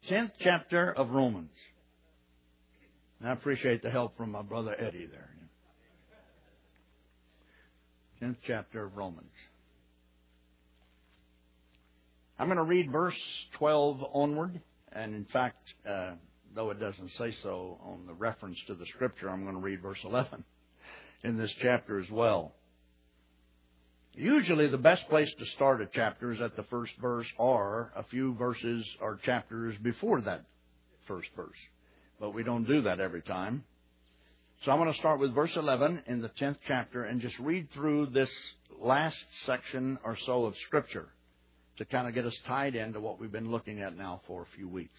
10th chapter of Romans. And I appreciate the help from my brother Eddie there. 10th chapter of Romans. I'm going to read verse 12 onward. And in fact, though it doesn't say so on the reference to the Scripture, I'm going to read verse 11 in this chapter as well. Usually the best place to start a chapter is at the first verse or a few verses or chapters before that first verse. But we don't do that every time. So I'm going to start with verse 11 in the 10th chapter and just read through this last section or so of Scripture to kind of get us tied into what we've been looking at now for a few weeks.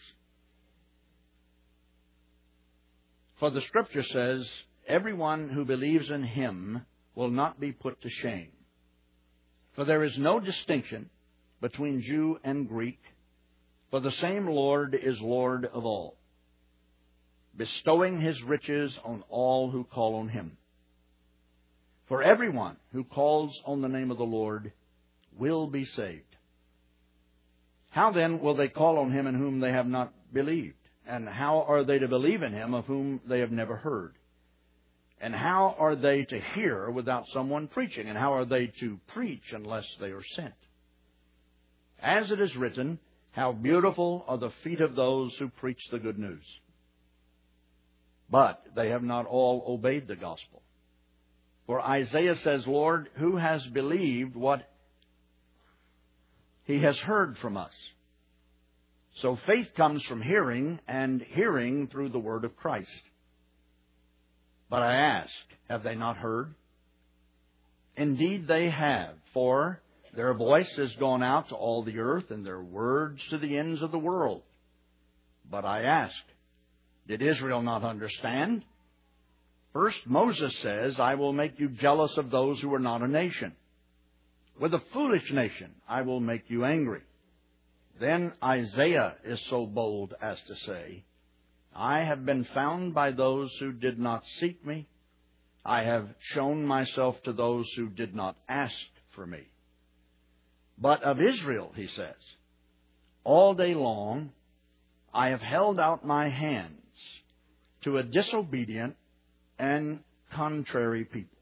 For the Scripture says, everyone who believes in Him will not be put to shame. For there is no distinction between Jew and Greek, for the same Lord is Lord of all, bestowing His riches on all who call on Him. For everyone who calls on the name of the Lord will be saved. How then will they call on Him in whom they have not believed? And how are they to believe in Him of whom they have never heard? And how are they to hear without someone preaching? And how are they to preach unless they are sent? As it is written, how beautiful are the feet of those who preach the good news. But they have not all obeyed the gospel. For Isaiah says, Lord, who has believed what he has heard from us? So faith comes from hearing, and hearing through the word of Christ. But I ask, have they not heard? Indeed they have, for their voice has gone out to all the earth, and their words to the ends of the world. But I ask, did Israel not understand? First Moses says, I will make you jealous of those who are not a nation. With a foolish nation I will make you angry. Then Isaiah is so bold as to say, I have been found by those who did not seek me. I have shown myself to those who did not ask for me. But of Israel, he says, all day long I have held out my hands to a disobedient and contrary people.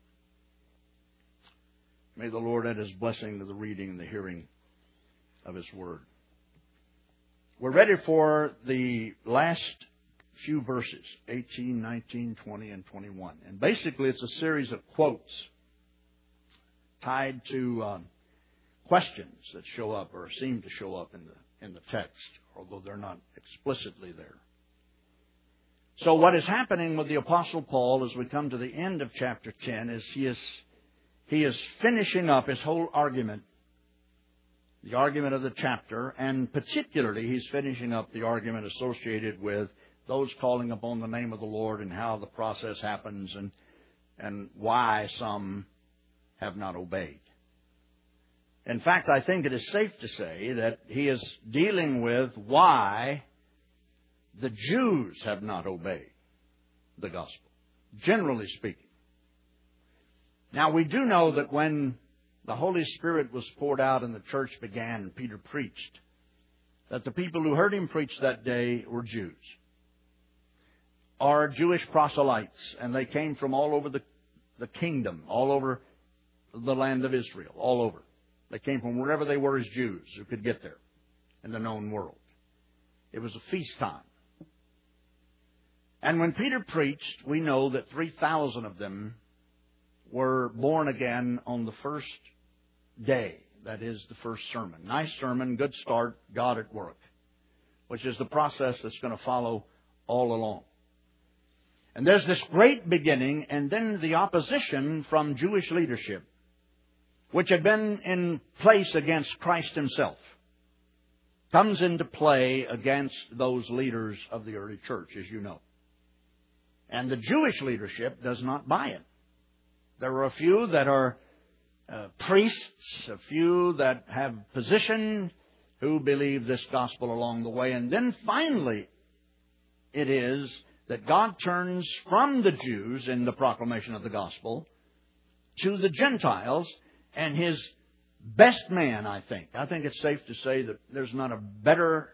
May the Lord add His blessing to the reading and the hearing of His Word. We're ready for the last few verses, 18, 19, 20, and 21. And basically it's a series of quotes tied to questions that show up or seem to show up in the text, although they're not explicitly there. So what is happening with the Apostle Paul as we come to the end of chapter 10 is he is finishing up his whole argument, the argument of the chapter, and particularly he's finishing up the argument associated with those calling upon the name of the Lord and how the process happens and why some have not obeyed. In fact, I think it is safe to say that he is dealing with why the Jews have not obeyed the gospel, generally speaking. Now, we do know that when the Holy Spirit was poured out and the church began and Peter preached, that the people who heard him preach that day were Jews, or Jewish proselytes, and they came from all over the kingdom, all over the land of Israel, all over. They came from wherever they were as Jews who could get there in the known world. It was a feast time. And when Peter preached, we know that 3,000 of them were born again on the first day. That is the first sermon. Nice sermon, good start, God at work, which is the process that's going to follow all along. And there's this great beginning, and then the opposition from Jewish leadership, which had been in place against Christ Himself, comes into play against those leaders of the early church, as you know. And the Jewish leadership does not buy it. There are a few that are priests, a few that have position, who believe this gospel along the way. And then finally, it is that God turns from the Jews in the proclamation of the gospel to the Gentiles, and His best man, I think it's safe to say that there's not a better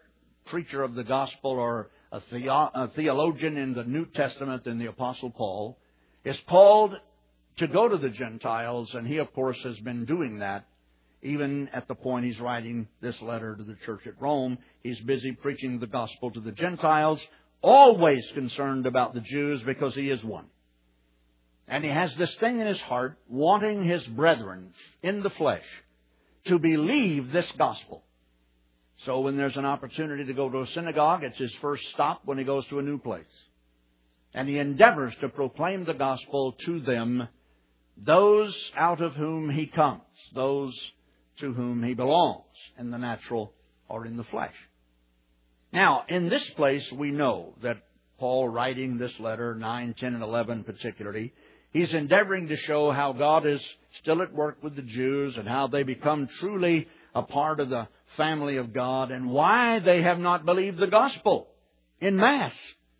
preacher of the gospel or a theologian in the New Testament than the Apostle Paul, is called to go to the Gentiles, and he, of course, has been doing that even at the point he's writing this letter to the church at Rome. He's busy preaching the gospel to the Gentiles, always concerned about the Jews because he is one. And he has this thing in his heart, wanting his brethren in the flesh to believe this gospel. So when there's an opportunity to go to a synagogue, it's his first stop when he goes to a new place. And he endeavors to proclaim the gospel to them, those out of whom he comes, those to whom he belongs, in the natural or in the flesh. Now, in this place, we know that Paul, writing this letter, 9, 10, and 11 particularly, he's endeavoring to show how God is still at work with the Jews and how they become truly a part of the family of God and why they have not believed the gospel in mass.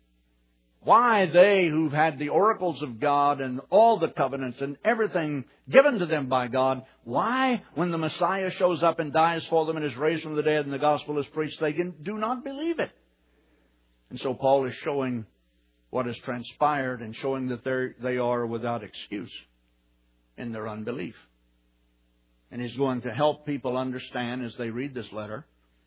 Why they who've had the oracles of God and all the covenants and everything given to them by God, why, when the Messiah shows up and dies for them and is raised from the dead and the gospel is preached, they do not believe it. And so Paul is showing what has transpired and showing that they are without excuse in their unbelief. And he's going to help people understand as they read this letter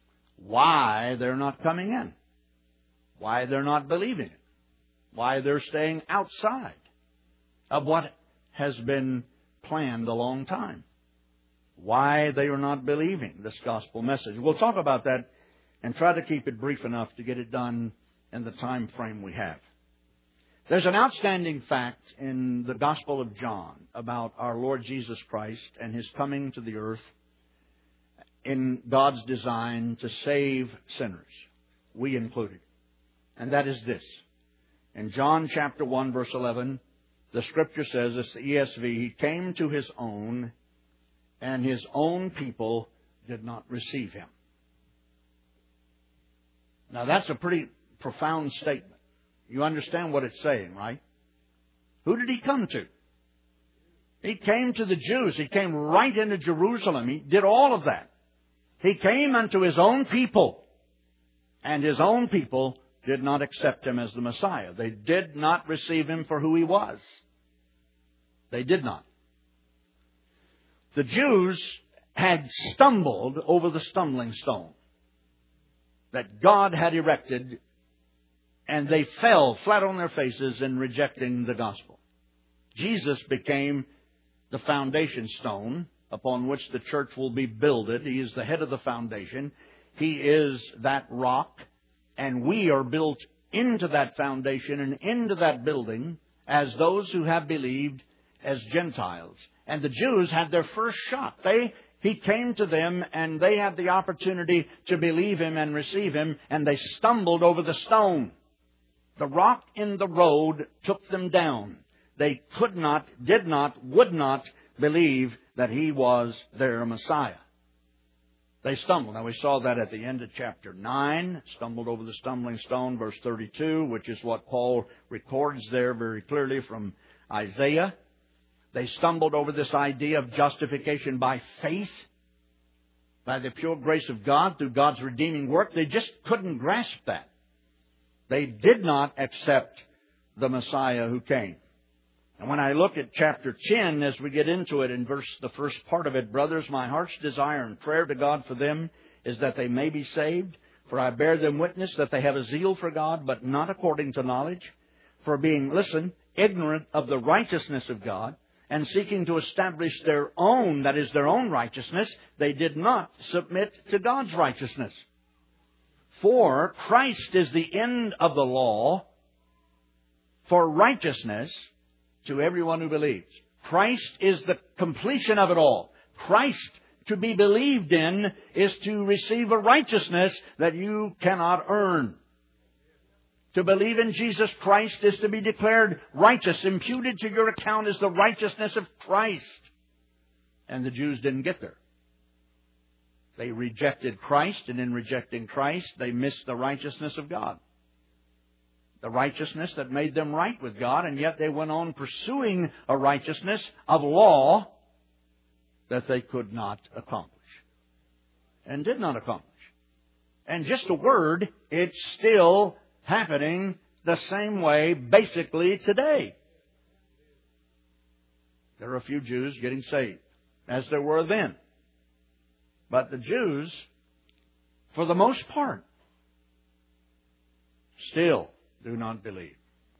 why they're not coming in, why they're not believing it, why they're staying outside of what has been planned a long time, why they are not believing this gospel message. We'll talk about that and try to keep it brief enough to get it done in the time frame we have. There's an outstanding fact in the Gospel of John about our Lord Jesus Christ and His coming to the earth in God's design to save sinners, we included. And that is this. In John chapter 1, verse 11, the Scripture says, it's the ESV, He came to His own, and His own people did not receive Him. Now that's a pretty profound statement. You understand what it's saying, right? Who did He come to? He came to the Jews. He came right into Jerusalem. He did all of that. He came unto His own people, and His own people did not accept Him as the Messiah. They did not receive Him for who He was. They did not. The Jews had stumbled over the stumbling stone that God had erected, and they fell flat on their faces in rejecting the gospel. Jesus became the foundation stone upon which the church will be builded. He is the head of the foundation. He is that rock, and we are built into that foundation and into that building as those who have believed as Gentiles. And the Jews had their first shot. He came to them, and they had the opportunity to believe Him and receive Him, and they stumbled over the stone. The rock in the road took them down. They could not, did not, would not believe that He was their Messiah. They stumbled. Now we saw that at the end of chapter 9, stumbled over the stumbling stone, verse 32, which is what Paul records there very clearly from Isaiah. They stumbled over this idea of justification by faith, by the pure grace of God through God's redeeming work. They just couldn't grasp that. They did not accept the Messiah who came. And when I look at chapter 10, as we get into it in the first part of it, brothers, my heart's desire and prayer to God for them is that they may be saved. For I bear them witness that they have a zeal for God, but not according to knowledge. For being, ignorant of the righteousness of God, and seeking to establish their own, that is their own righteousness, they did not submit to God's righteousness. For Christ is the end of the law for righteousness to everyone who believes. Christ is the completion of it all. Christ, to be believed in, is to receive a righteousness that you cannot earn. To believe in Jesus Christ is to be declared righteous. Imputed to your account is the righteousness of Christ. And the Jews didn't get there. They rejected Christ, and in rejecting Christ, they missed the righteousness of God. The righteousness that made them right with God, and yet they went on pursuing a righteousness of law that they could not accomplish. And did not accomplish. And just a word, it's still happening the same way basically today. There are a few Jews getting saved, as there were then. But the Jews, for the most part, still do not believe.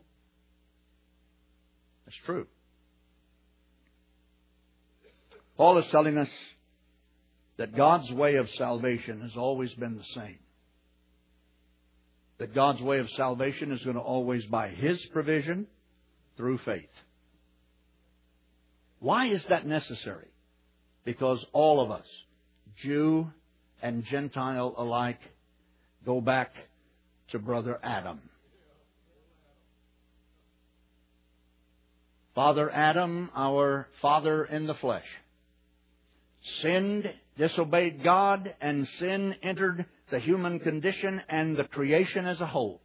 It's true. Paul is telling us that God's way of salvation has always been the same. That God's way of salvation is going to always by His provision through faith. Why is that necessary? Because all of us, Jew and Gentile alike, go back to Brother Adam. Father Adam, our father in the flesh, sinned, disobeyed God, and sin entered the human condition and the creation as a whole.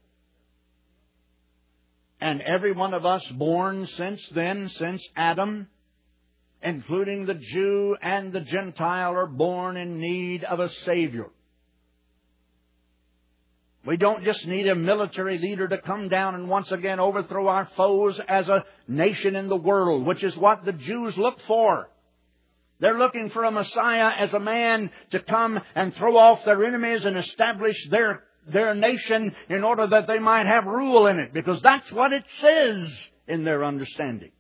And every one of us born since then, since Adam, including the Jew and the Gentile, are born in need of a Savior. We don't just need a military leader to come down and once again overthrow our foes as a nation in the world, which is what the Jews look for. They're looking for a Messiah as a man to come and throw off their enemies and establish their nation in order that they might have rule in it, because that's what it says in their understanding.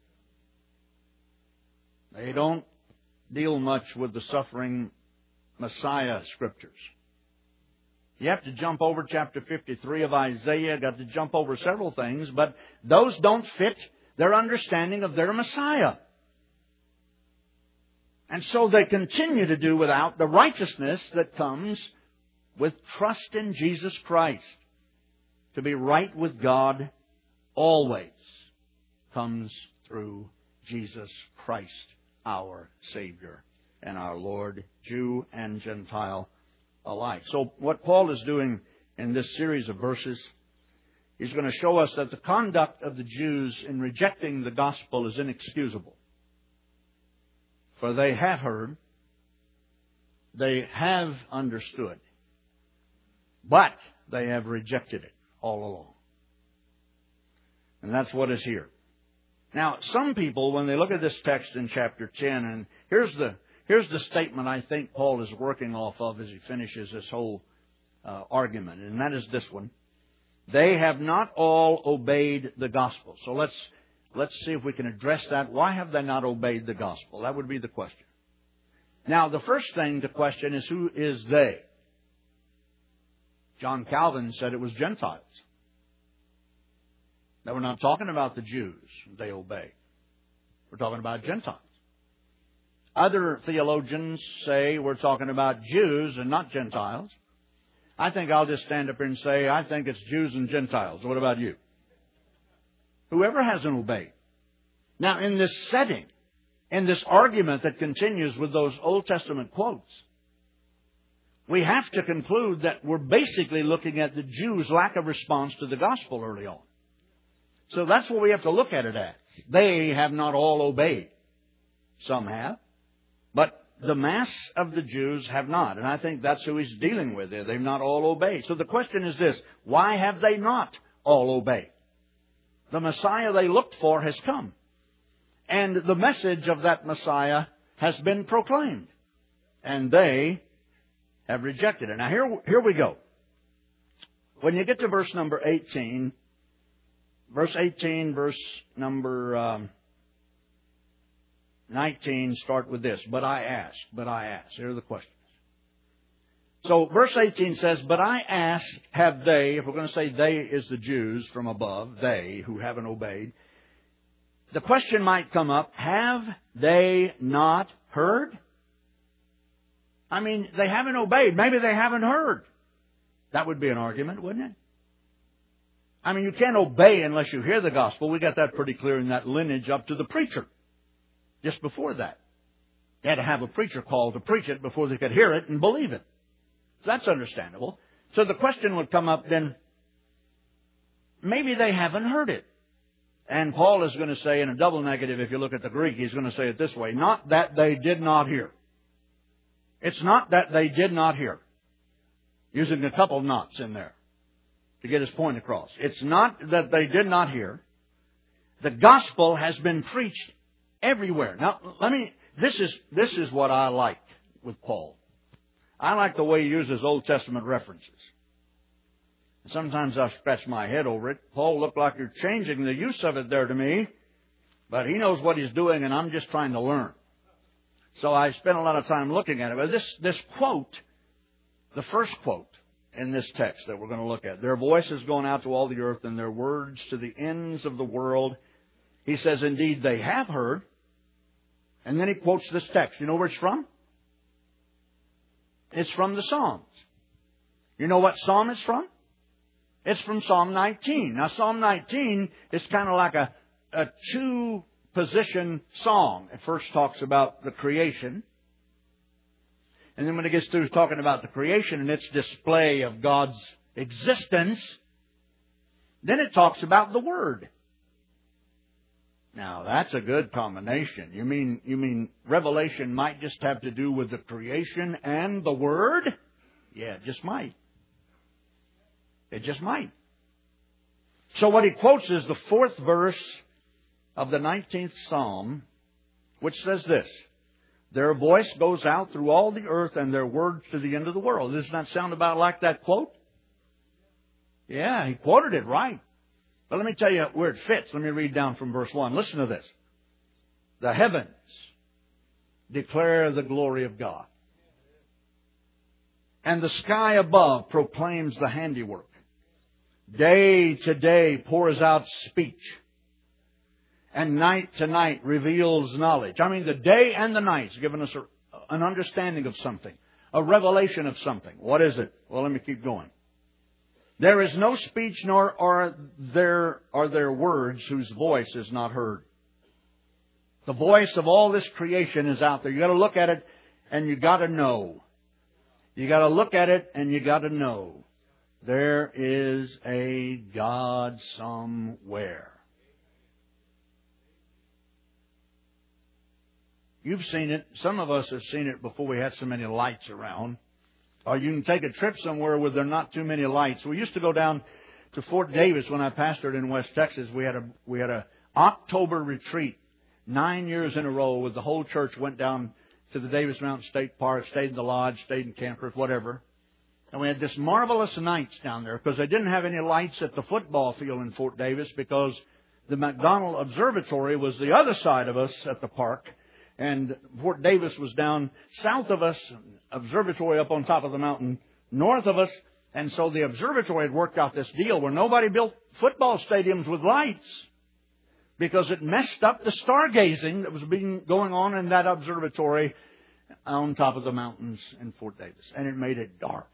They don't deal much with the suffering Messiah scriptures. You have to jump over chapter 53 of Isaiah, got to jump over several things, but those don't fit their understanding of their Messiah. And so they continue to do without the righteousness that comes with trust in Jesus Christ. To be right with God always comes through Jesus Christ, our Savior and our Lord, Jew and Gentile alike. So what Paul is doing in this series of verses, he's going to show us that the conduct of the Jews in rejecting the gospel is inexcusable. For they have heard, they have understood, but they have rejected it all along. And that's what is here. Now, some people, when they look at this text in chapter 10, and here's the statement I think Paul is working off of as he finishes this whole argument, and that is this one. They have not all obeyed the gospel. So let's see if we can address that. Why have they not obeyed the gospel? That would be the question. Now, the first thing to question is, who is they? John Calvin said it was Gentiles. Now, we're not talking about the Jews. They obey. We're talking about Gentiles. Other theologians say we're talking about Jews and not Gentiles. I think I'll just stand up here and say, I think it's Jews and Gentiles. What about you? Whoever hasn't obeyed. Now, in this setting, in this argument that continues with those Old Testament quotes, we have to conclude that we're basically looking at the Jews' lack of response to the gospel early on. So that's what we have to look at it as. They have not all obeyed. Some have. But the mass of the Jews have not. And I think that's who he's dealing with there. They've not all obeyed. So the question is this. Why have they not all obeyed? The Messiah they looked for has come. And the message of that Messiah has been proclaimed. And they have rejected it. Now here we go. When you get to verse number 18, verse number 19, start with this. But I ask. Here are the questions. So verse 18 says, but I ask, have they, if we're going to say they is the Jews from above, they who haven't obeyed, the question might come up, have they not heard? I mean, they haven't obeyed. Maybe they haven't heard. That would be an argument, wouldn't it? I mean, you can't obey unless you hear the gospel. We got that pretty clear in that lineage up to the preacher. Just before that. They had to have a preacher called to preach it before they could hear it and believe it. So that's understandable. So the question would come up then, maybe they haven't heard it. And Paul is going to say in a double negative, if you look at the Greek, he's going to say it this way, not that they did not hear. It's not that they did not hear. using a couple of knots in there to get his point across. It's not that they did not hear. The gospel has been preached everywhere. Now, this is what I like with Paul. I like the way he uses Old Testament references. Sometimes I scratch my head over it. Paul, looked like you're changing the use of it there to me, but he knows what he's doing, and I'm just trying to learn. So I spent a lot of time looking at it. But this quote, the first quote in this text that we're going to look at, their voice is going out to all the earth and their words to the ends of the world. He says, indeed, they have heard. And then he quotes this text. You know where it's from? It's from the Psalms. You know what psalm it's from? It's from Psalm 19. Now, Psalm 19 is kind of like a two-position song. It first talks about the creation. And then when it gets through talking about the creation and its display of God's existence, then it talks about the Word. Now, that's a good combination. You mean Revelation might just have to do with the creation and the Word? Yeah, it just might. It just might. So what he quotes is the 4th verse of the 19th Psalm, which says this: their voice goes out through all the earth and their words to the end of the world. Doesn't that sound about like that quote? Yeah, he quoted it right. But let me tell you where it fits. Let me read down from verse 1. Listen to this. The heavens declare the glory of God, and the sky above proclaims the handiwork. Day to day pours out speech, and night to night reveals knowledge. I mean, the day and the night's given us an understanding of something, a revelation of something. What is it? Well, let me keep going. There is no speech, nor are there words whose voice is not heard. The voice of all this creation is out there. You got to look at it, and you got to know. You got to look at it, and you got to know. There is a God somewhere. You've seen it. Some of us have seen it before we had so many lights around. Or you can take a trip somewhere where there are not too many lights. We used to go down to Fort Davis when I pastored in West Texas. We had a October retreat 9 years in a row with the whole church. Went down to the Davis Mountain State Park, stayed in the lodge, stayed in campers, whatever. And we had this marvelous nights down there because they didn't have any lights at the football field in Fort Davis because the McDonald Observatory was the other side of us at the park. And Fort Davis was down south of us, observatory up on top of the mountain north of us. And so the observatory had worked out this deal where nobody built football stadiums with lights because it messed up the stargazing that was going on in that observatory on top of the mountains in Fort Davis. And it made it dark.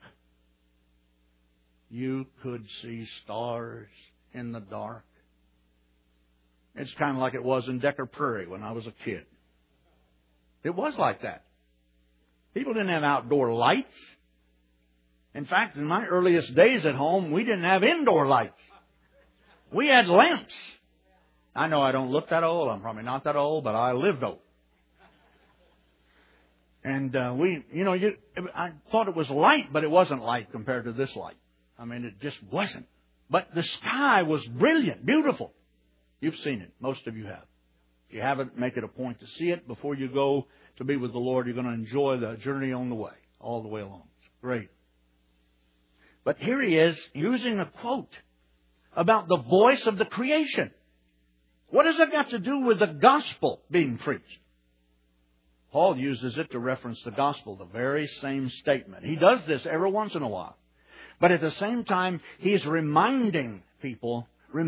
You could see stars in the dark. It's kind of like it was in Decker Prairie when I was a kid. It was like that. People didn't have outdoor lights. In fact, in my earliest days at home, we didn't have indoor lights. We had lamps. I know I don't look that old. I'm probably not that old, but I lived old. And I thought it was light, but it wasn't light compared to this light. I mean, it just wasn't. But the sky was brilliant, beautiful. You've seen it. Most of you have. If you haven't, make it a point to see it before you go to be with the Lord. You're going to enjoy the journey on the way, all the way along. It's great. But here he is using a quote about the voice of the creation. What has it got to do with the gospel being preached? Paul uses it to reference the gospel, the very same statement. He does this every once in a while. But at the same time, he's reminding people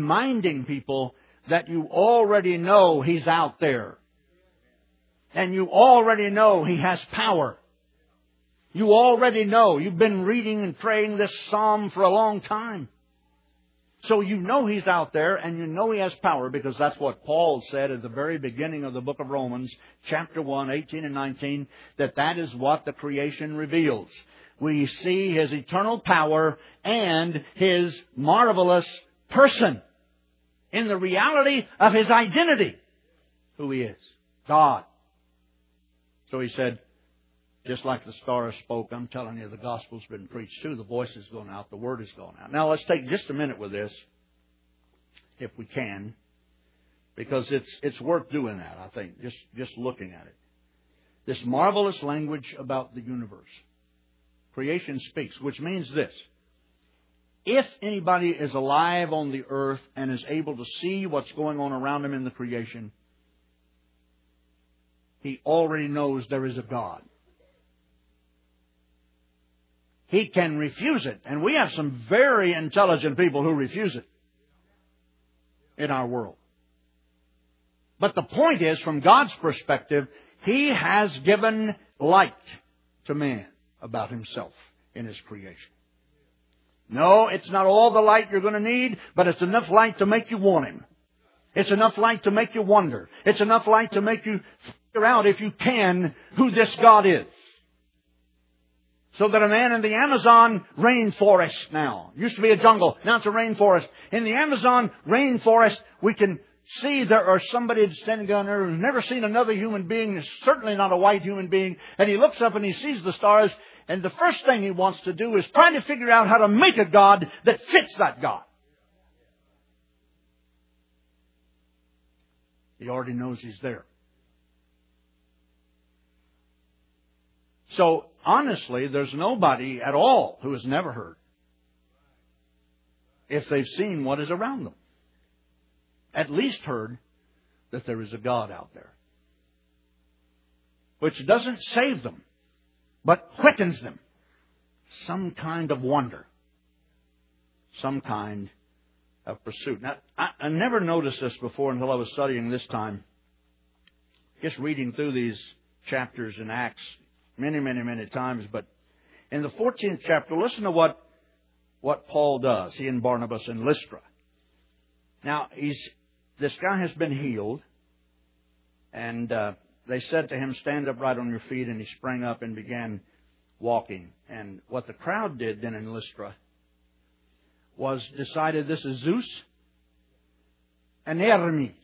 that you already know He's out there. And you already know He has power. You already know. You've been reading and praying this psalm for a long time. So you know He's out there and you know He has power because that's what Paul said at the very beginning of the book of Romans, chapter 1, 18 and 19, that is what the creation reveals. We see His eternal power and His marvelous person in the reality of His identity, who He is, God. So he said, Just like the stars spoke, I'm telling you, the gospel's been preached too. The voice is going out. The word is going out. Now, let's take just a minute with this, if we can, because it's worth doing that, I think, just looking at it. This marvelous language about the universe. Creation speaks, which means this. If anybody is alive on the earth and is able to see what's going on around him in the creation, he already knows there is a God. He can refuse it. And we have some very intelligent people who refuse it in our world. But the point is, from God's perspective, He has given light to man about Himself in His creation. No, it's not all the light you're going to need, but it's enough light to make you want Him. It's enough light to make you wonder. It's enough light to make you figure out, if you can, who this God is. So that a man in the Amazon rainforest now, used to be a jungle, now it's a rainforest. In the Amazon rainforest, we can see there are somebody standing down there who's never seen another human being, certainly not a white human being, and he looks up and he sees the stars, and the first thing he wants to do is try to figure out how to make a God that fits that God. He already knows He's there. So, honestly, there's nobody at all who has never heard, if they've seen what is around them. At least heard that there is a God out there. Which doesn't save them, but quickens them. Some kind of wonder. Some kind of pursuit. Now, I never noticed this before until I was studying this time. Just reading through these chapters in Acts many times. But in the 14th chapter, listen to what Paul does, he and Barnabas in Lystra. Now, this guy has been healed, and they said to him, stand upright on your feet, and he sprang up and began walking. And what the crowd did then in Lystra was decided this is Zeus and Hermes.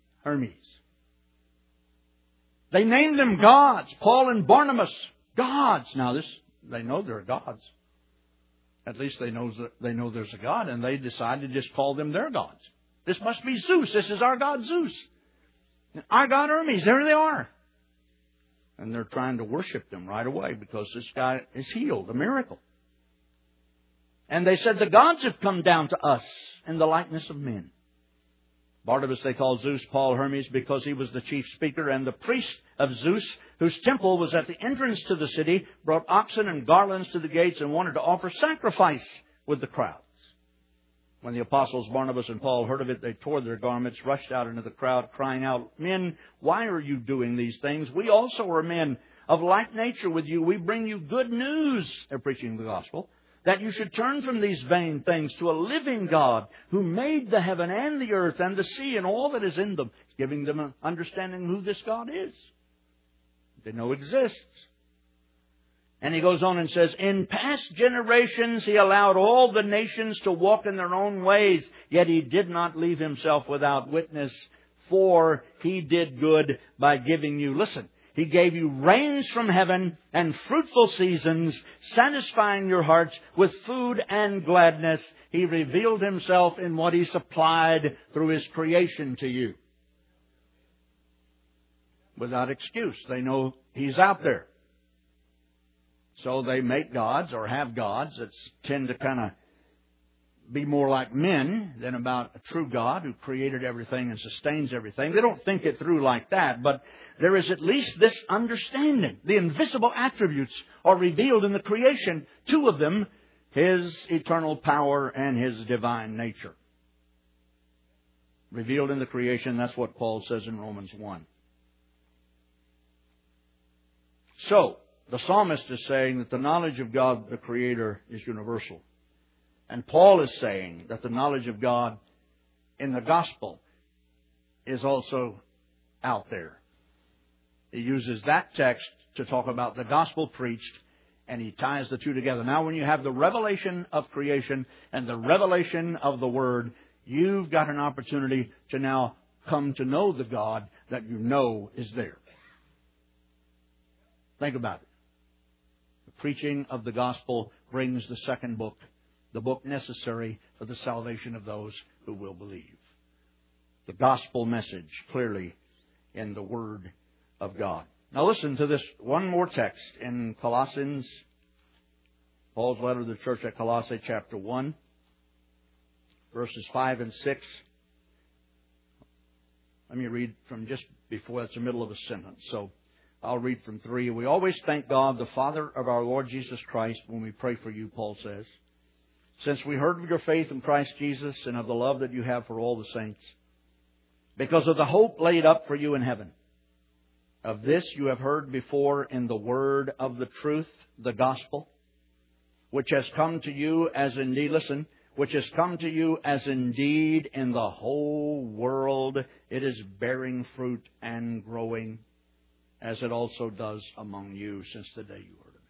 They named them gods. Paul and Barnabas, gods. Now they know they're gods. At least they know there's a God, and they decided to just call them their gods. This must be Zeus. This is our God Zeus. Our God Hermes. There they are. And they're trying to worship them right away because this guy is healed. A miracle. And they said, the gods have come down to us in the likeness of men. Barnabas they called Zeus, Paul Hermes, because he was the chief speaker, and the priest of Zeus, whose temple was at the entrance to the city, brought oxen and garlands to the gates and wanted to offer sacrifice with the crowds. When the apostles Barnabas and Paul heard of it, they tore their garments, rushed out into the crowd, crying out, men, why are you doing these things? We also are men of like nature with you. We bring you good news, they're preaching the gospel, that you should turn from these vain things to a living God who made the heaven and the earth and the sea and all that is in them, giving them an understanding who this God is. They know exists. And he goes on and says, in past generations He allowed all the nations to walk in their own ways, yet He did not leave Himself without witness, for He did good by giving you, listen, He gave you rains from heaven and fruitful seasons, satisfying your hearts with food and gladness. He revealed Himself in what He supplied through His creation to you. Without excuse. They know He's out there. So they make gods or have gods that tend to kind of be more like men than about a true God who created everything and sustains everything. They don't think it through like that, but there is at least this understanding. The invisible attributes are revealed in the creation. Two of them, His eternal power and His divine nature. Revealed in the creation, that's what Paul says in Romans 1. So, the psalmist is saying that the knowledge of God, the Creator, is universal. And Paul is saying that the knowledge of God in the gospel is also out there. He uses that text to talk about the gospel preached, and he ties the two together. Now, when you have the revelation of creation and the revelation of the Word, you've got an opportunity to now come to know the God that you know is there. Think about it. preaching of the gospel brings the second book, the book necessary for the salvation of those who will believe. The gospel message clearly in the Word of God. Now listen to this one more text in Colossians, Paul's letter to the church at Colossae, chapter 1, verses 5 and 6. Let me read from just before, that's the middle of a sentence. So I'll read from 3. We always thank God, the Father of our Lord Jesus Christ, when we pray for you, Paul says, since we heard of your faith in Christ Jesus and of the love that you have for all the saints, because of the hope laid up for you in heaven. Of this you have heard before in the word of the truth, the gospel, which has come to you as indeed, listen, which has come to you as indeed in the whole world it is bearing fruit and growing, as it also does among you since the day you heard of it.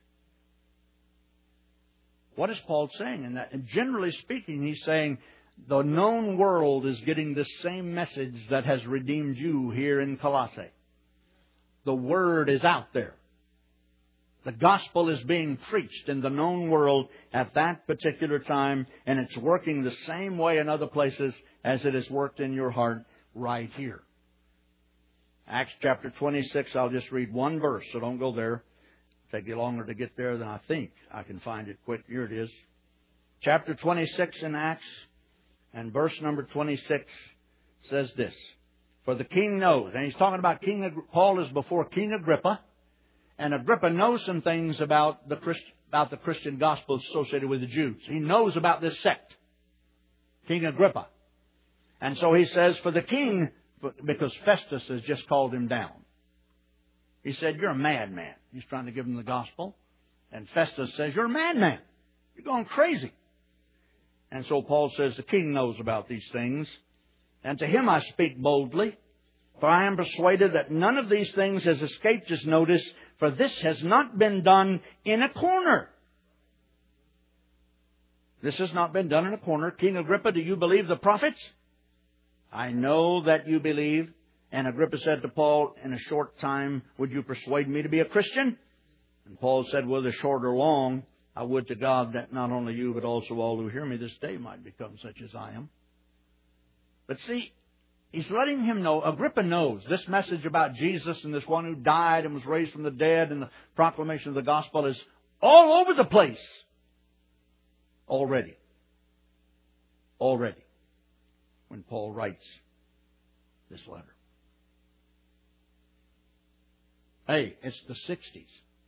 What is Paul saying in that? And generally speaking, he's saying the known world is getting the same message that has redeemed you here in Colossae. The Word is out there. The gospel is being preached in the known world at that particular time, and it's working the same way in other places as it has worked in your heart right here. Acts chapter 26, I'll just read one verse, so don't go there. It'll take you longer to get there than I think I can find it quick. Here it is. Chapter 26 in Acts, and verse number 26 says this. For the king knows, and he's talking about Paul is before King Agrippa, and Agrippa knows some things about the Christian gospel associated with the Jews. He knows about this sect, King Agrippa. And so he says, for the king, because Festus has just called him down. He said, you're a madman. He's trying to give him the gospel. And Festus says, you're a madman. You're going crazy. And so Paul says, the king knows about these things. And to him I speak boldly, for I am persuaded that none of these things has escaped his notice, for this has not been done in a corner. This has not been done in a corner. King Agrippa, do you believe the prophets? I know that you believe. And Agrippa said to Paul, in a short time, would you persuade me to be a Christian? And Paul said, whether short or long, I would to God that not only you, but also all who hear me this day might become such as I am. But see, he's letting him know, Agrippa knows this message about Jesus and this one who died and was raised from the dead and the proclamation of the gospel is all over the place. Already. When Paul writes this letter. Hey, it's the 60s.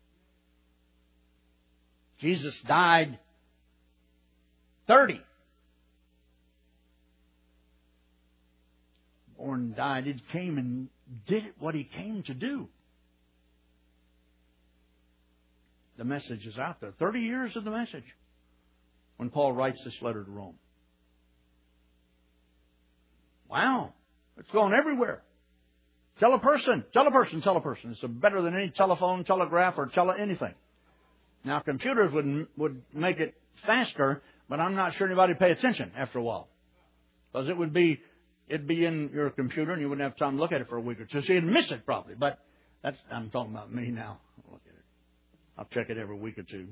Jesus died 30. Born and died. He came and did what he came to do. The message is out there. 30 years of the message when Paul writes this letter to Rome. Wow. It's going everywhere. Tell a person. It's better than any telephone, telegraph, or anything. Now, computers would make it faster, but I'm not sure anybody would pay attention after a while. Because it'd be in your computer and you wouldn't have time to look at it for a week or two. So you'd miss it probably. But I'm talking about me now. I'll look at it. I'll check it every week or two.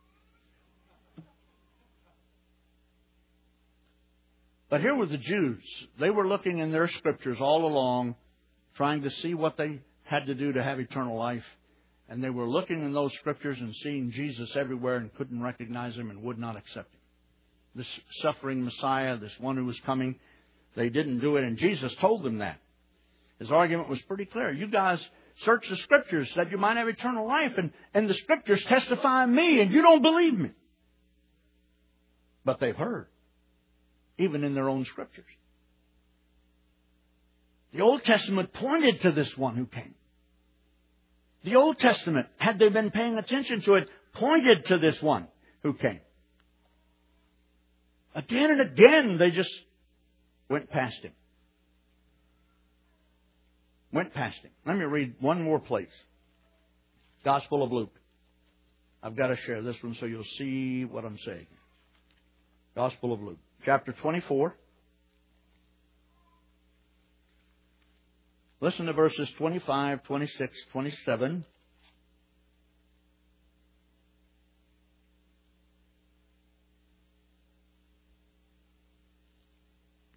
But here were the Jews. They were looking in their scriptures all along, trying to see what they had to do to have eternal life. And they were looking in those scriptures and seeing Jesus everywhere and couldn't recognize him and would not accept him. This suffering Messiah, this one who was coming, they didn't do it. And Jesus told them that. His argument was pretty clear. You guys search the scriptures that you might have eternal life. And the scriptures testify of me and you don't believe me. But they've heard. Even in their own scriptures. The Old Testament pointed to this one who came. The Old Testament, had they been paying attention to it, pointed to this one who came. Again and again, they just went past him. Let me read one more place. Gospel of Luke. I've got to share this one so you'll see what I'm saying. Gospel of Luke. Chapter 24. Listen to verses 25, 26, 27.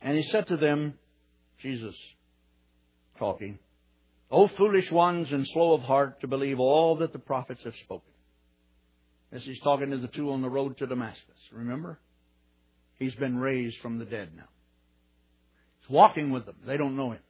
And He said to them, Jesus talking, O foolish ones and slow of heart to believe all that the prophets have spoken. As He's talking to the two on the road to Damascus. Remember? He's been raised from the dead now. He's walking with them. They don't know Him.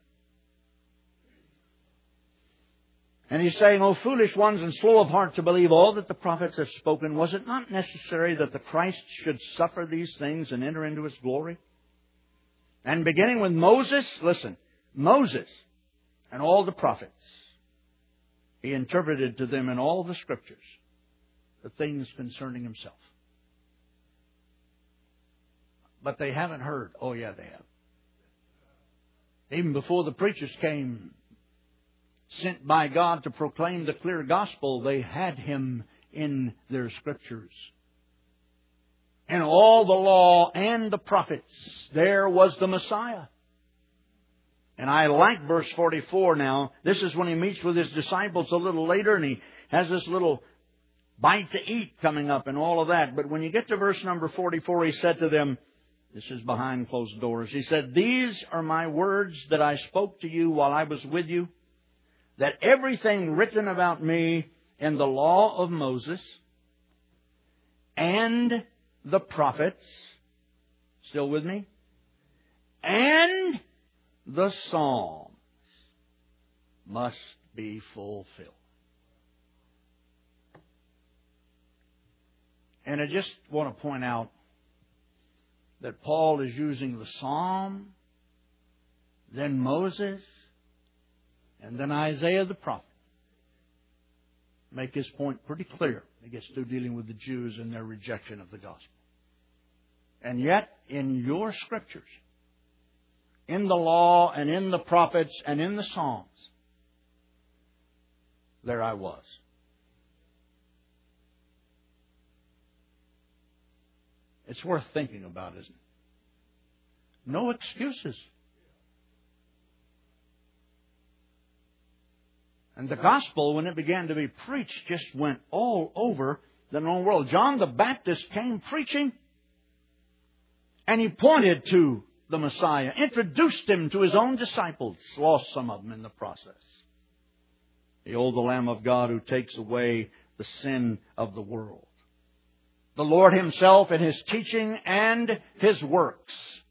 And He's saying, O foolish ones and slow of heart to believe all that the prophets have spoken. Was it not necessary that the Christ should suffer these things and enter into His glory? And beginning with Moses, listen, Moses and all the prophets, He interpreted to them in all the Scriptures the things concerning Himself. But they haven't heard. Oh, yeah, they have. Even before the preachers came, sent by God to proclaim the clear gospel, they had Him in their Scriptures. In all the law and the prophets, there was the Messiah. And I like verse 44 now. This is when He meets with His disciples a little later, and He has this little bite to eat coming up and all of that. But when you get to verse number 44, He said to them, this is behind closed doors, He said, These are my words that I spoke to you while I was with you, that everything written about me in the law of Moses and the prophets, still with me, and the Psalms must be fulfilled. And I just want to point out that Paul is using the Psalm, then Moses, and then Isaiah the prophet. Make his point pretty clear. He gets through dealing with the Jews and their rejection of the gospel. And yet, in your Scriptures, in the law and in the prophets and in the Psalms, there I was. It's worth thinking about, isn't it? No excuses. And the gospel, when it began to be preached, just went all over the known world. John the Baptist came preaching, and he pointed to the Messiah, introduced Him to His own disciples, lost some of them in the process. Behold the Lamb of God who takes away the sin of the world. The Lord Himself in His teaching and His works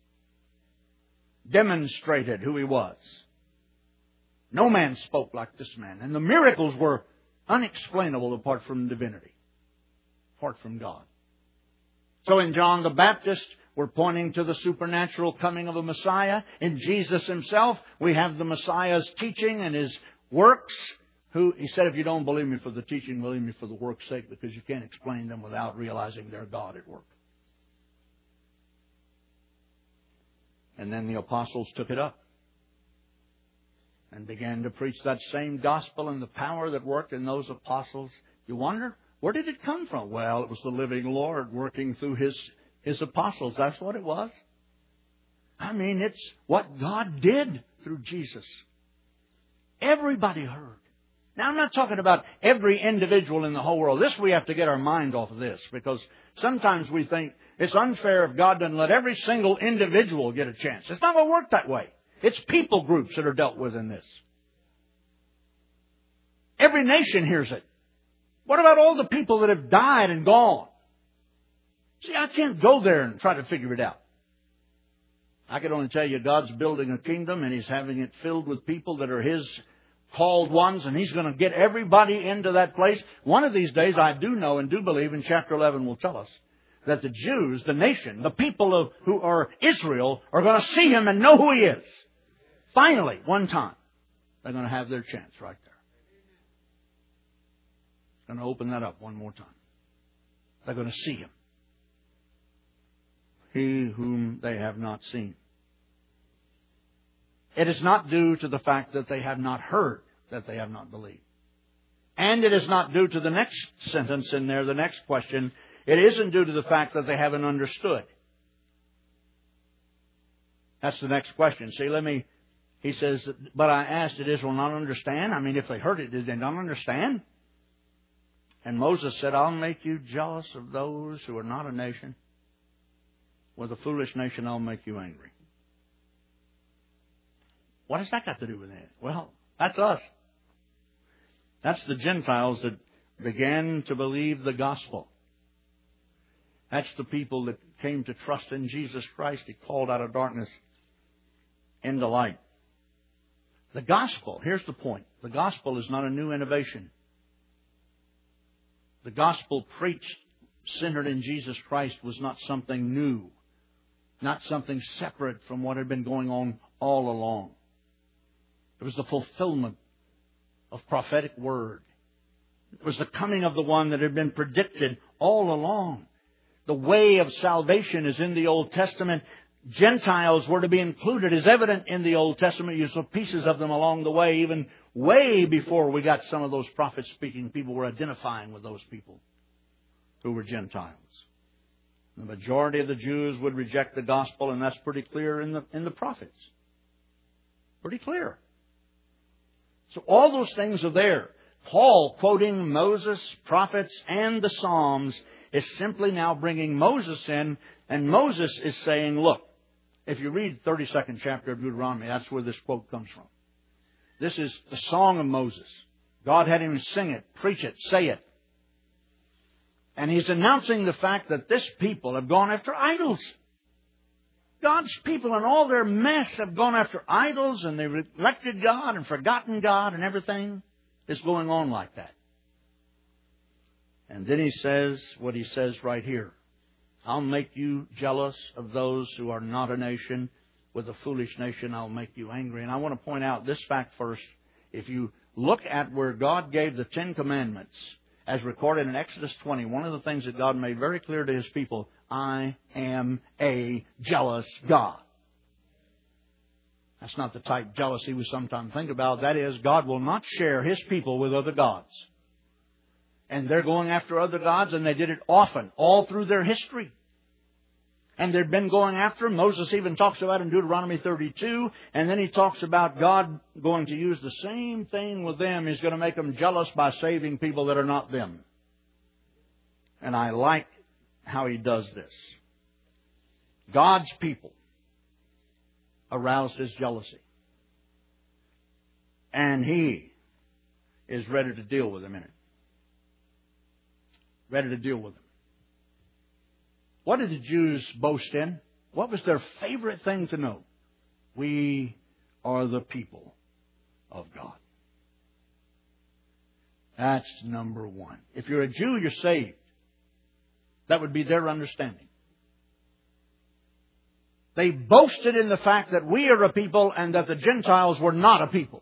demonstrated who He was. No man spoke like this man. And the miracles were unexplainable apart from divinity, apart from God. So in John the Baptist, we're pointing to the supernatural coming of a Messiah. In Jesus Himself, we have the Messiah's teaching and His works. He said, if you don't believe me for the teaching, believe me for the work's sake, because you can't explain them without realizing they're God at work. And then the apostles took it up and began to preach that same gospel and the power that worked in those apostles. You wonder, where did it come from? Well, it was the living Lord working through His apostles. That's what it was. I mean, it's what God did through Jesus. Everybody heard. Now, I'm not talking about every individual in the whole world. We have to get our mind off of this, because sometimes we think it's unfair if God doesn't let every single individual get a chance. It's not going to work that way. It's people groups that are dealt with in this. Every nation hears it. What about all the people that have died and gone? See, I can't go there and try to figure it out. I can only tell you God's building a kingdom, and He's having it filled with people that are His called ones, and He's going to get everybody into that place. One of these days, I do know and do believe, and chapter 11 will tell us, that the Jews, the nation, the people who are Israel, are going to see Him and know who He is. Finally, one time, they're going to have their chance right there. Going to open that up one more time. They're going to see Him. He whom they have not seen. It is not due to the fact that they have not heard, that they have not believed. And it is not due to the next sentence in there, the next question. It isn't due to the fact that they haven't understood. That's the next question. See, he says, but I asked, did Israel not understand? I mean, if they heard it, did they not understand? And Moses said, I'll make you jealous of those who are not a nation. With a foolish nation, I'll make you angry. What has that got to do with it? Well, that's us. That's the Gentiles that began to believe the gospel. That's the people that came to trust in Jesus Christ. He called out of darkness into light. The gospel, here's the point. The gospel is not a new innovation. The gospel preached, centered in Jesus Christ, was not something new. Not something separate from what had been going on all along. It was the fulfillment of prophetic word. It was the coming of the one that had been predicted all along. The way of salvation is in the Old Testament. Gentiles were to be included, is evident in the Old Testament. You saw pieces of them along the way, even way before we got some of those prophets speaking. People were identifying with those people who were Gentiles. The majority of the Jews would reject the gospel, and that's pretty clear in the prophets. Pretty clear. So all those things are there. Paul, quoting Moses, prophets, and the Psalms, is simply now bringing Moses in, and Moses is saying, look, if you read the 32nd chapter of Deuteronomy, that's where this quote comes from. This is the song of Moses. God had him sing it, preach it, say it. And he's announcing the fact that this people have gone after idols. God's people in all their mess have gone after idols, and they've neglected God and forgotten God, and everything is going on like that. And then he says what he says right here. I'll make you jealous of those who are not a nation. With a foolish nation, I'll make you angry. And I want to point out this fact first. If you look at where God gave the Ten Commandments, as recorded in Exodus 20, one of the things that God made very clear to His people, I am a jealous God. That's not the type jealousy we sometimes think about. That is, God will not share His people with other gods. And they're going after other gods, and they did it often, all through their history. And they've been going after them. Moses even talks about it in Deuteronomy 32. And then he talks about God going to use the same thing with them. He's going to make them jealous by saving people that are not them. And I like how He does this. God's people aroused His jealousy. And He is ready to deal with them in it. Ready to deal with them. What did the Jews boast in? What was their favorite thing to know? We are the people of God. That's number one. If you're a Jew, you're saved. That would be their understanding. They boasted in the fact that we are a people and that the Gentiles were not a people.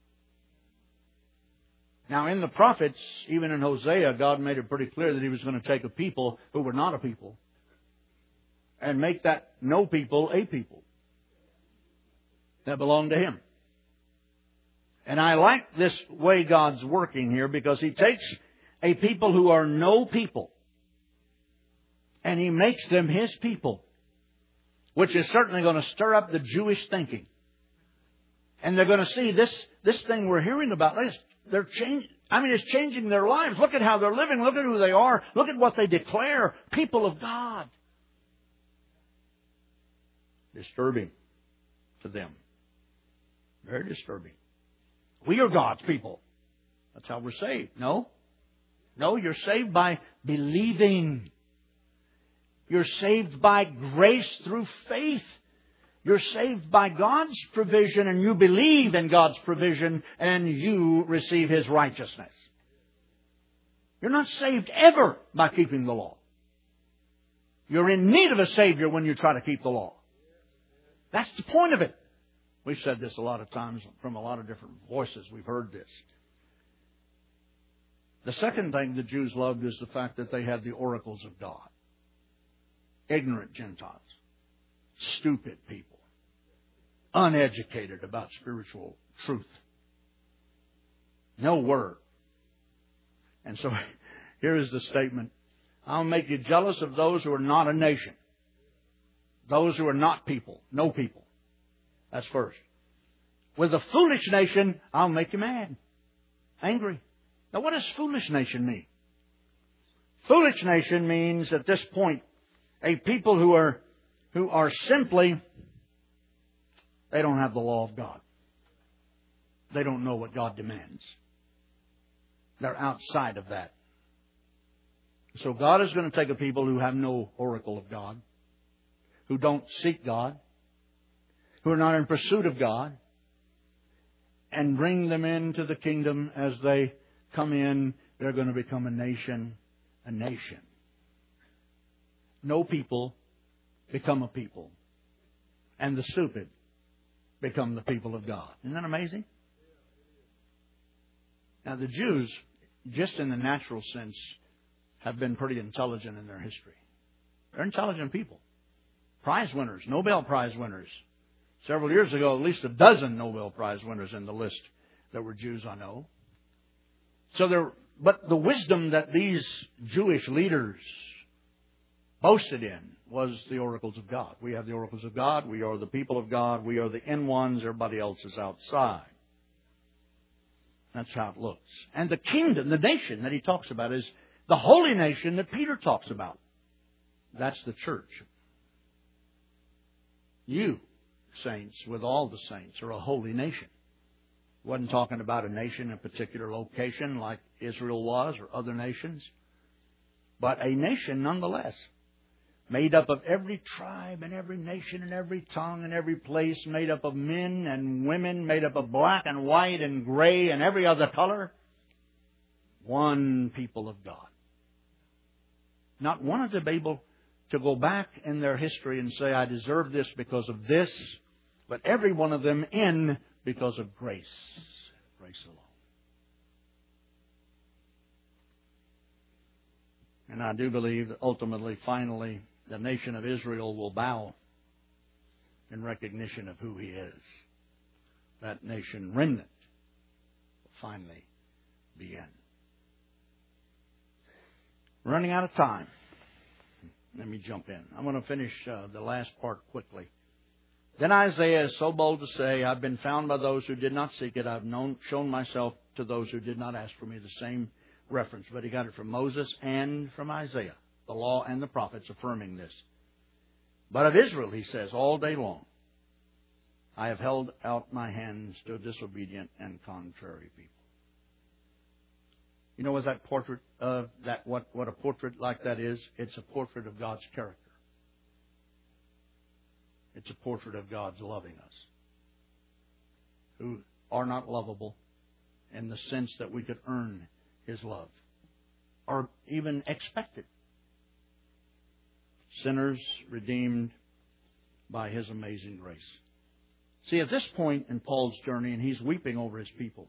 Now, in the prophets, even in Hosea, God made it pretty clear that He was going to take a people who were not a people and make that no people a people that belong to Him. And I like this way God's working here, because He takes a people who are no people and He makes them His people, which is certainly going to stir up the Jewish thinking. And they're going to see this thing we're hearing about. They're changing. I mean, it's changing their lives. Look at how they're living. Look at who they are. Look at what they declare. People of God. Disturbing to them. Very disturbing. We are God's people. That's how we're saved. No, you're saved by believing. You're saved by grace through faith. You're saved by God's provision, and you believe in God's provision, and you receive His righteousness. You're not saved ever by keeping the law. You're in need of a Savior when you try to keep the law. That's the point of it. We've said this a lot of times from a lot of different voices. We've heard this. The second thing the Jews loved is the fact that they had the oracles of God. Ignorant Gentiles. Stupid people. Uneducated about spiritual truth. No word. And so here is the statement. I'll make you jealous of those who are not a nation. Those who are not people. No people. That's first. With a foolish nation, I'll make you mad. Angry. Now what does foolish nation mean? Foolish nation means, at this point, a people who are simply, they don't have the law of God. They don't know what God demands. They're outside of that. So God is going to take a people who have no oracle of God, who don't seek God, who are not in pursuit of God, and bring them into the kingdom. As they come in, they're going to become a nation. A nation. No people become a people. And the stupid become the people of God. Isn't that amazing? Now the Jews, just in the natural sense, have been pretty intelligent in their history. They're intelligent people. Prize winners, Nobel Prize winners. Several years ago, at least a dozen Nobel Prize winners in the list that were Jews I know. But the wisdom that these Jewish leaders boasted in was the oracles of God. We have the oracles of God. We are the people of God. We are the in ones. Everybody else is outside. That's how it looks. And the kingdom, the nation that he talks about, is the holy nation that Peter talks about. That's the church. You, saints, with all the saints, are a holy nation. Wasn't talking about a nation in a particular location like Israel was or other nations, but a nation nonetheless, made up of every tribe and every nation and every tongue and every place, made up of men and women, made up of black and white and gray and every other color. One people of God. Not one of them able to go back in their history and say, I deserve this because of this, but every one of them in because of grace. Grace alone. And I do believe that ultimately, finally, the nation of Israel will bow in recognition of who He is. That nation remnant will finally be in. Running out of time. Let me jump in. I'm going to finish the last part quickly. Then Isaiah is so bold to say, I've been found by those who did not seek it. I've shown myself to those who did not ask for me. The same reference. But he got it from Moses and from Isaiah. The law and the prophets affirming this. But of Israel, he says, all day long, I have held out my hands to a disobedient and contrary people. You know what that portrait of that? What a portrait like that is? It's a portrait of God's character. It's a portrait of God's loving us, who are not lovable in the sense that we could earn His love or even expect it. Sinners redeemed by His amazing grace. See, at this point in Paul's journey, and he's weeping over his people,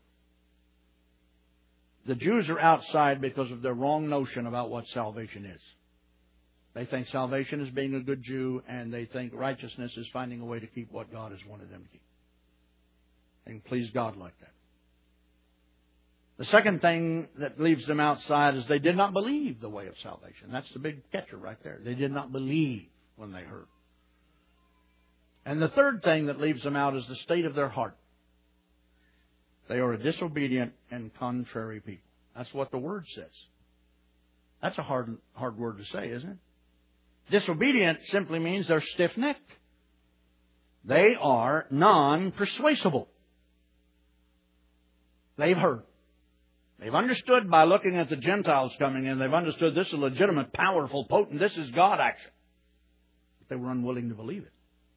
the Jews are outside because of their wrong notion about what salvation is. They think salvation is being a good Jew, and they think righteousness is finding a way to keep what God has wanted them to keep. And please God like that. The second thing that leaves them outside is they did not believe the way of salvation. That's the big catcher right there. They did not believe when they heard. And the third thing that leaves them out is the state of their heart. They are a disobedient and contrary people. That's what the Word says. That's a hard word to say, isn't it? Disobedient simply means they're stiff-necked. They are non-persuasible. They've heard. They've understood by looking at the Gentiles coming in. They've understood this is legitimate, powerful, potent. This is God action. But they were unwilling to believe it.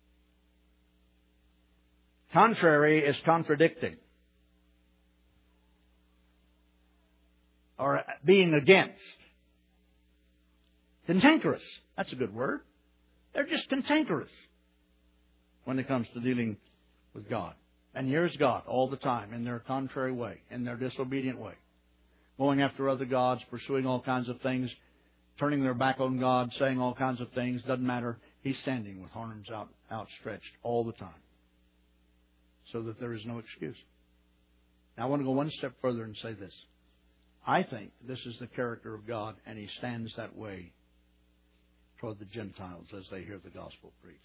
Contrary is contradicting. Or being against. Cantankerous. That's a good word. They're just cantankerous when it comes to dealing with God. And here's God all the time in their contrary way, in their disobedient way. Going after other gods, pursuing all kinds of things, turning their back on God, saying all kinds of things. Doesn't matter. He's standing with arms outstretched all the time. So that there is no excuse. Now I want to go one step further and say this. I think this is the character of God, and He stands that way toward the Gentiles as they hear the gospel preached.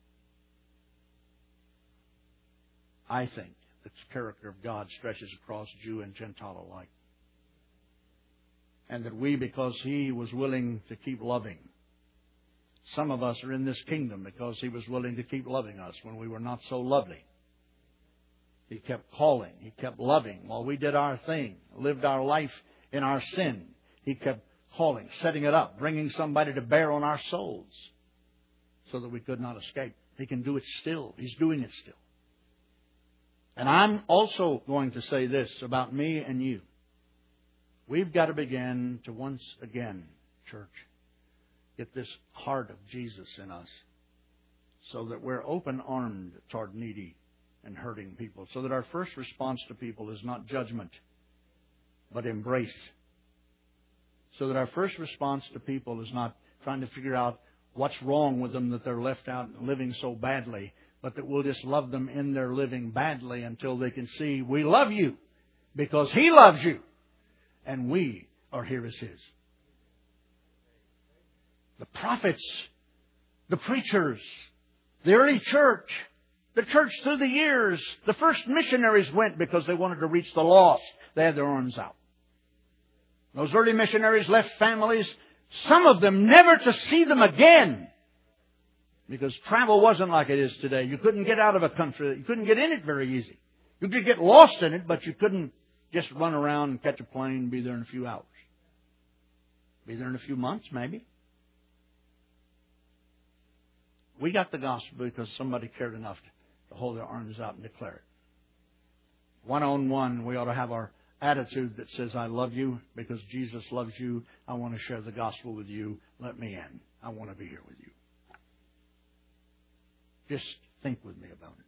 I think the character of God stretches across Jew and Gentile alike. And that we, because He was willing to keep loving, some of us are in this kingdom because He was willing to keep loving us when we were not so lovely. He kept calling. He kept loving while we did our thing, lived our life in our sin. He kept calling, setting it up, bringing somebody to bear on our souls so that we could not escape. He can do it still. He's doing it still. And I'm also going to say this about me and you. We've got to begin to once again, church, get this heart of Jesus in us so that we're open-armed toward needy and hurting people, so that our first response to people is not judgment, but embrace. So that our first response to people is not trying to figure out what's wrong with them that they're left out and living so badly, but that we'll just love them in their living badly until they can see we love you because He loves you and we are here as His. The prophets, the preachers, the early church, the church through the years, the first missionaries went because they wanted to reach the lost. They had their arms out. Those early missionaries left families, some of them never to see them again. Because travel wasn't like it is today. You couldn't get out of a country. You couldn't get in it very easy. You could get lost in it, but you couldn't just run around and catch a plane and be there in a few hours. Be there in a few months, maybe. We got the gospel because somebody cared enough to hold their arms out and declare it. One-on-one, we ought to have our attitude that says, I love you because Jesus loves you. I want to share the gospel with you. Let me in. I want to be here with you. Just think with me about it.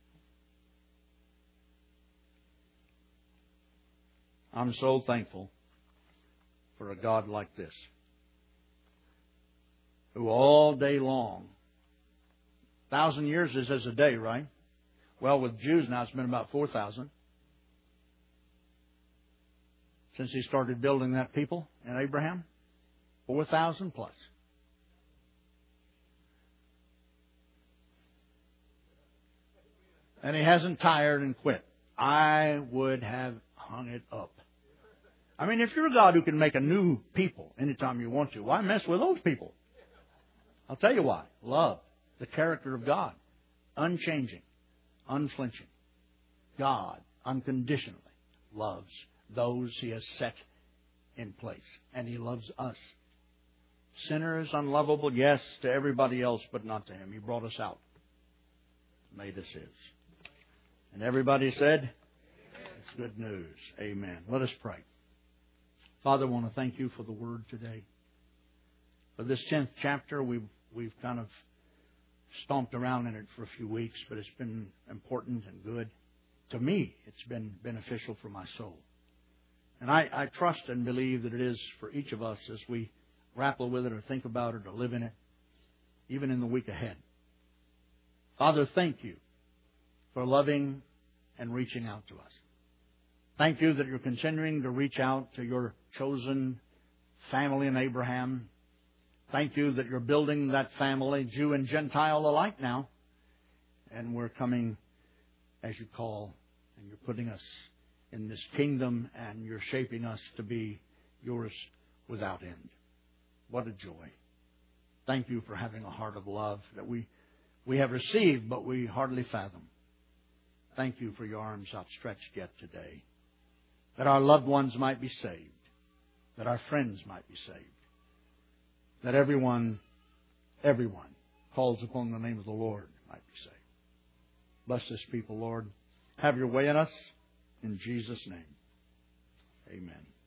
I'm so thankful for a God like this, who all day long, 1,000 years is as a day, right? Well, with Jews now, it's been about 4,000 since He started building that people and Abraham. 4,000 plus. And He hasn't tired and quit. I would have hung it up. I mean, if you're a God who can make a new people anytime you want to, why mess with those people? I'll tell you why. Love. The character of God. Unchanging. Unflinching. God unconditionally loves those He has set in place. And He loves us. Sinners, unlovable, yes, to everybody else, but not to Him. He brought us out. Made us His. And everybody said, it's good news. Amen. Let us pray. Father, I want to thank You for the Word today. For this 10th chapter, we've kind of stomped around in it for a few weeks, but it's been important and good. To me, it's been beneficial for my soul. And I trust and believe that it is for each of us as we grapple with it or think about it or live in it, even in the week ahead. Father, thank You for loving and reaching out to us. Thank You that You're continuing to reach out to Your chosen family in Abraham. Thank You that You're building that family, Jew and Gentile alike now. And we're coming as You call, and You're putting us in this kingdom, and You're shaping us to be Yours without end. What a joy. Thank You for having a heart of love that we have received, but we hardly fathom. Thank You for Your arms outstretched yet today, that our loved ones might be saved, that our friends might be saved, that everyone calls upon the name of the Lord might be saved. Bless this people, Lord. Have Your way in us. In Jesus' name, amen.